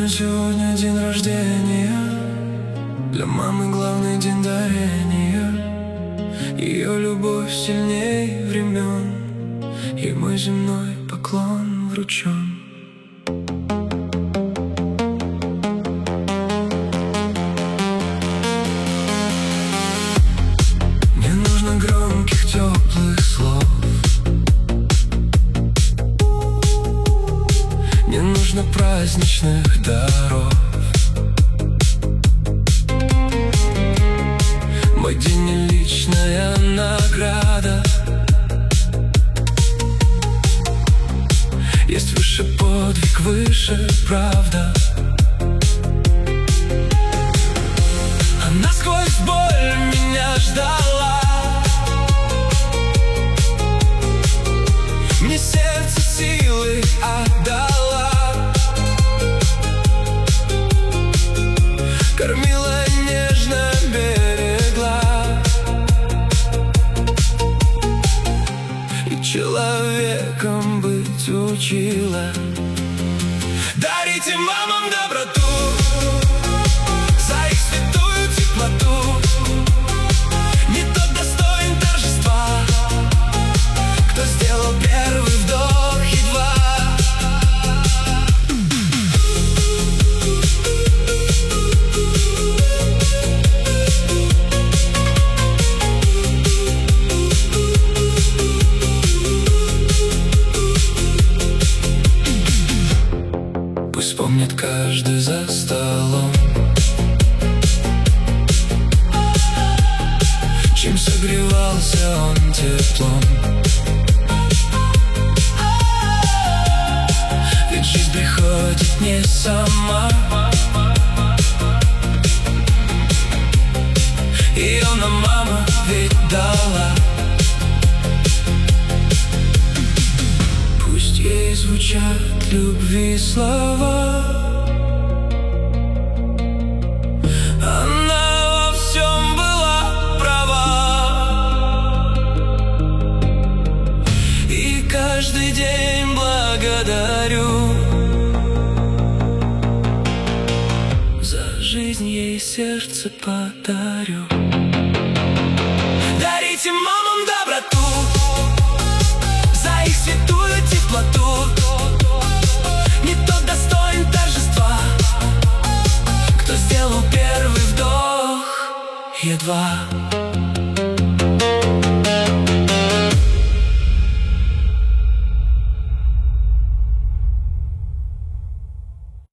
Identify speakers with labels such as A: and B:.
A: сегодня день рождения. Для мамы главный день дарения. Ее любовь сильней времен, и мой земной поклон вручен. Не нужно громких теплых слов, не нужно праздничных даров. Мой день не личная награда. Есть выше подвиг, выше правда. Она сквозь боль меня ждала. Мне сердце силы отдала. Кормила нежно, берегла. И человеком быть учила. Дарите мамам доброту за их святую теплоту. Не тот достоин торжества, кто сделал первый вдох едва. Пусть помнит каждый за столом, чем согревался он теплом. Ведь жизнь приходит не сама. Ее нам мама ведь дала. Пусть ей звучат любви слова. Она во всем была права. И каждый день благодарю. За жизнь ей сердце подарю. Дарите мамам доброту за их святую теплоту. Не тот достоин торжества, кто сделал первый вдох едва.